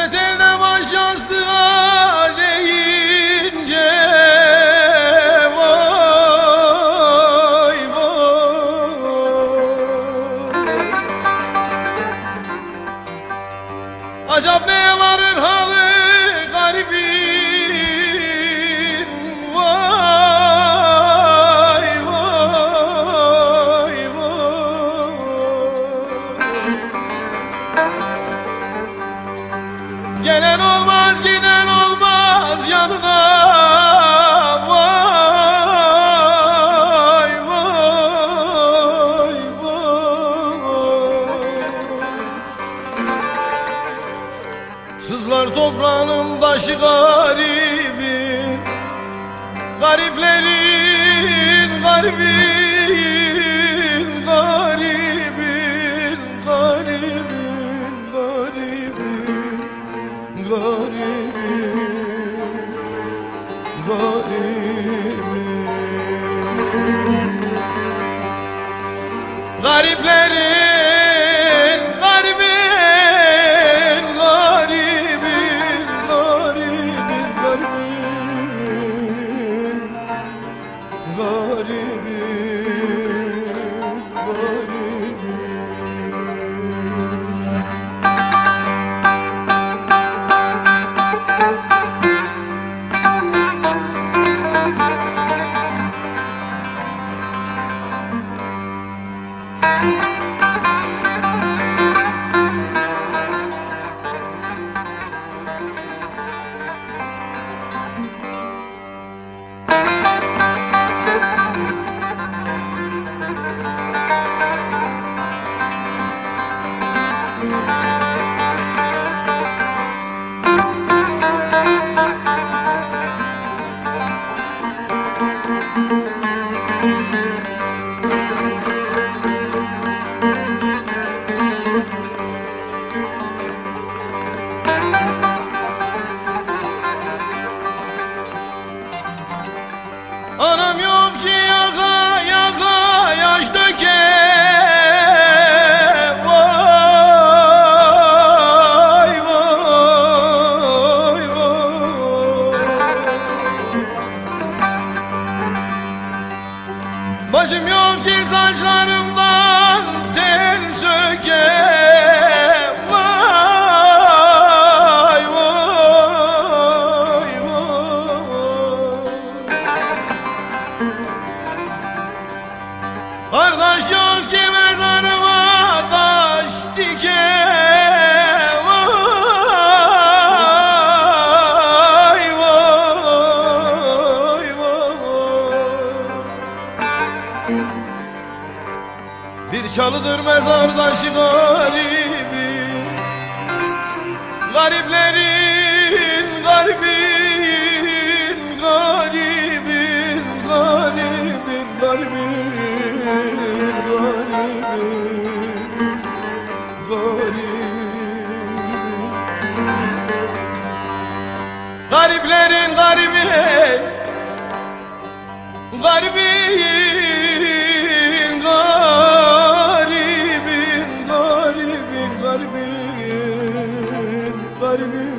Dert elde baş yastığa deyince vay vay. Acaba ne varır halı garibin vay vay vay. Gelen olmaz giden olmaz yanına vay vay vay. Sızlar toprağının taşı garibin, gariplerin garibin, garibin, garibin, garibin, garibin, garibin. Gariplerin garibin, garibin, garibin, garibin, garibin, garibin. Anam yok ki yaka yaka yaş döke vay vay vay. Bacım yok ki saçlarımdan tel söke vay vay vay. Kardeş yok ki mezarıma taş dike vay vay vay. Bir çalıdır mezar taşı garibin, gariplerin garibin, garibin, garibin, garibin. Gariplerin garibi, garibin, garibin, garibin, garibin, garibin.